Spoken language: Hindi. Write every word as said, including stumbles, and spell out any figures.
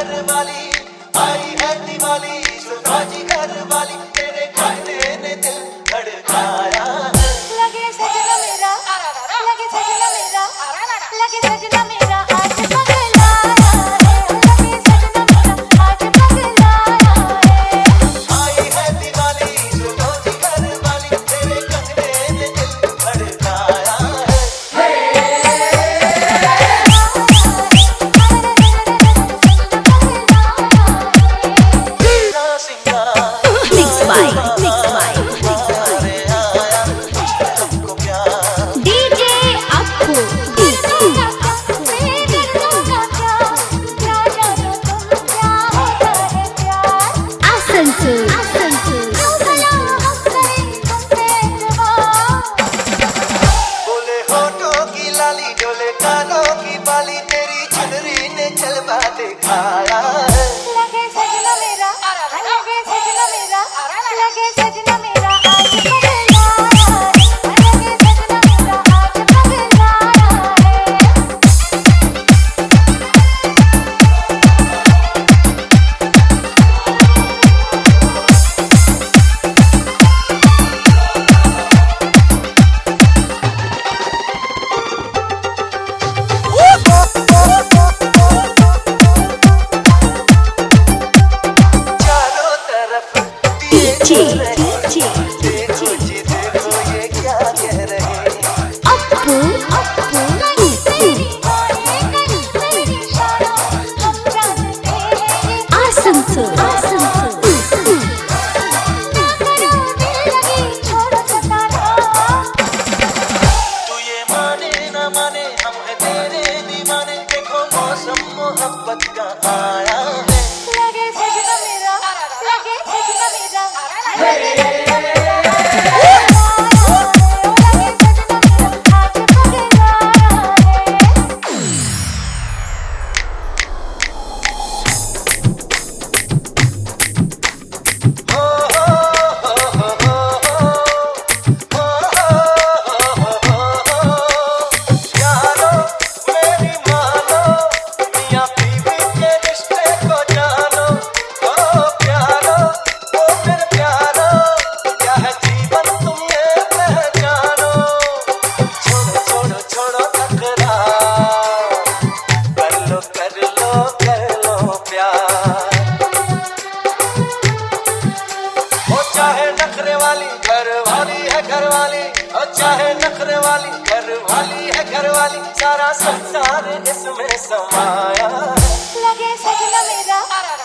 घर वाली आई है दिवाली, बाजी घर वाली तेरे कहने ने दिल धड़काया है। लगे सजना मेरा, लगे सजना मेरा, लगे सजना मेरा आज पगलाया है। लगे सजना मेरा आज पगलाया है। आई है दिवाली बाजी घर वाली तेरे कहने ने दिल धड़काया है। तेरा सिंगार Mixed by, mixed by तुम्हारे आया सबको प्यार। D J Appu. दिलों का प्यार, दिलों का प्यार, क्या जानो तुम क्या होता है प्यार। Asansu, Asansu. क्यों भला हम करें तुमसे एतबार। बोले होठों की लाली डोले कानों की बाली तेरी चुनरी ने जलवा दिखाया है। लगे सजना मेरा, लगे सजना मेरा, लगे सजना मेरा आज पगलाया है। लगे सजना मेरा आज पगलाया है। चारों तरफ दिए D J, जल रहे, D J. देखो जी देखो ये क्या कह रहे। Appu, Appu. कहीं तेरी बाहें, कहीं तेरी इशारों, हम जानते हैं ये Asansu, Asansu. ना करो दिल लगी छोड़ो सताना। तू ये माने ना माने हम है तेरे दीवाने, देखो मौसम मोहब्बत का आया है। लगे सजना मेरा, लगे सजना मेरा, लगे सजना मेरा आज पगलाया है। हो हो हो हो हो हो हो हो यारो मेरी मानो मियां बीवी के रिश्ते को जानो। ओ प्यारो ओ मेरे प्यारो क्या है जीवन तुम ये पहचानो। छोड़ो छोड़ो छोड़ो तकरार, कर लो कर लो कर लो प्यार। ओ चाहे नखरे वाली घर वाली है घर वाली, ओ चाहे नखरे वाली घर वाली है घर वाली, सारा संसार इसमें समाया है। लगे सजना मेरा,